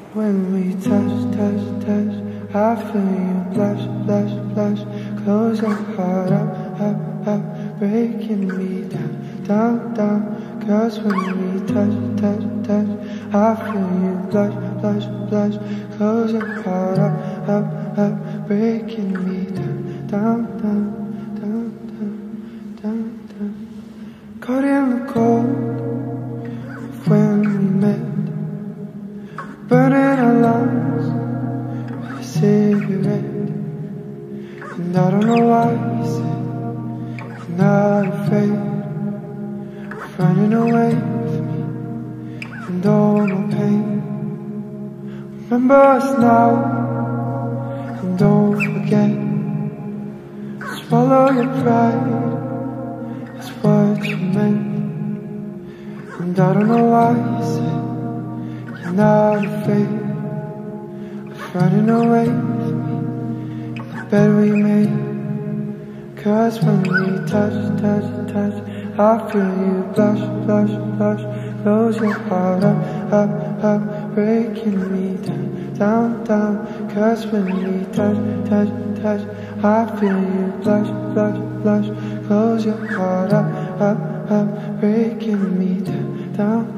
When we touch, I feel you blush. Close your heart up, breaking me down. Cause when we touch, I feel you blush. Close your heart up, breaking me down. Caught in the cold of when we met, burning our lungs with a cigarette. And I don't know why you said you're not afraid of running away with me and all my pain. Remember us now and don't forget. Swallow your pride, that's what you meant. And I don't know why you said you're not afraid of running away with me in the bed we made. Cause when we touch, I feel you blush. Close your heart up, breaking me down. Cause when we touch, I feel you blush. Close your heart up, breaking me down.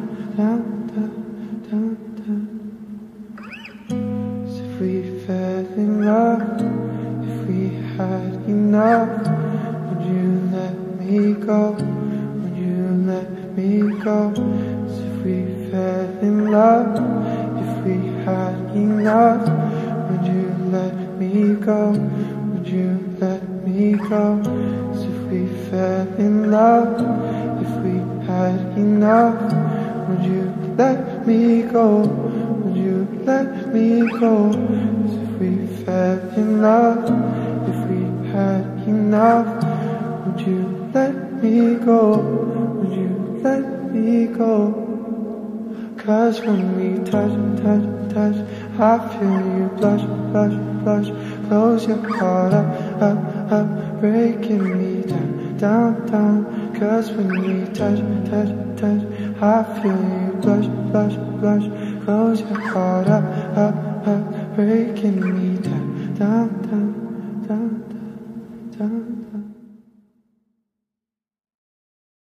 So if we fell in love, if we had enough, would you let me go? Would you let me go? So if we fell in love, if we had enough, would you let me go? Would you let me go? So if we fell in love, if we had enough, would you let me go? Would you let me go? So if we fell in love, if we had enough, would you let me go? Would you let me go? Cause when we touch, I feel you blush. Close your heart up, breaking me down. Cause when we touch, I feel you blush. Close your heart up, breaking me down.